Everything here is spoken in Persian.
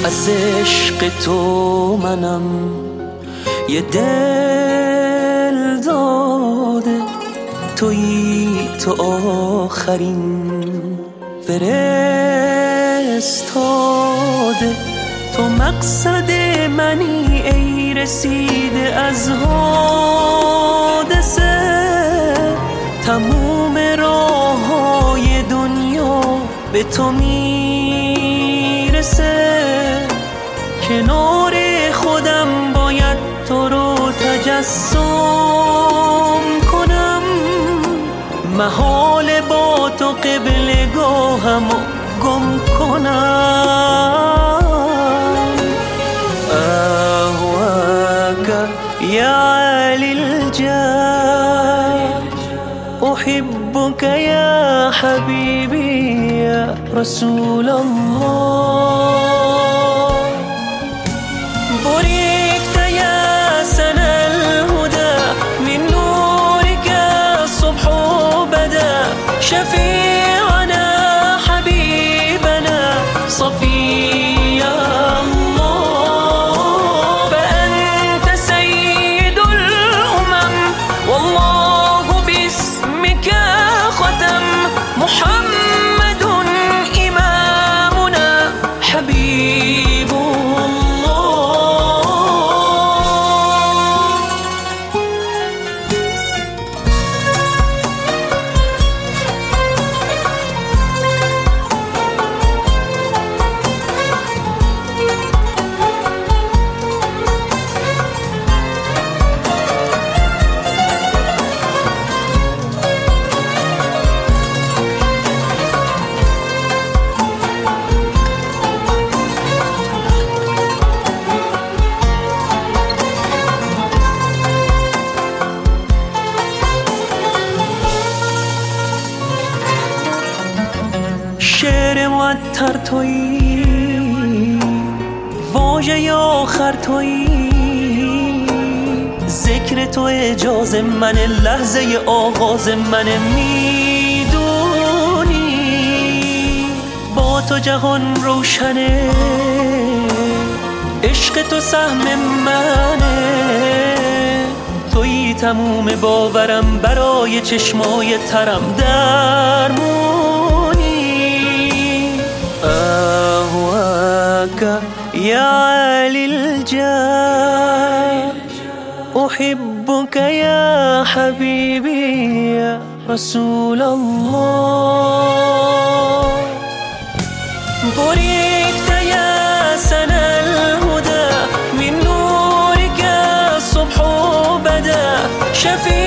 از عشق تو منم یه دل داده، تویی تو آخرین فرستاده. تو مقصد منی ای رسیده از حادثه، تموم راههای دنیا به تو میرسه. کنار خودم باید تو رو تجسم کنم، محال با تو قبلگاهم گم کنم. أهواك يا عالي الجاه، أحبك يا حبيبي يا رسول الله. بركت يا سنى الهدى، من نورك الصبح بدا. شفيعنا حبيبنا صفي الله، فأنت سيد الأمم والله باسمك ختم. محمد إمامنا حبيب شعر معطر تویی، واژه آخر تویی. ذکر تو اجاز من، لحظه آغاز من. میدونی با تو جهان روشنه، عشق تو سهم منه. تویی تموم باورم، برای چشمای ترم درمونی. أهواك يا عالي الجاه، أحبك يا حبيبي يا رسول الله. بركت يا سنى الهدى، من نورك الصبح بدا. شفيع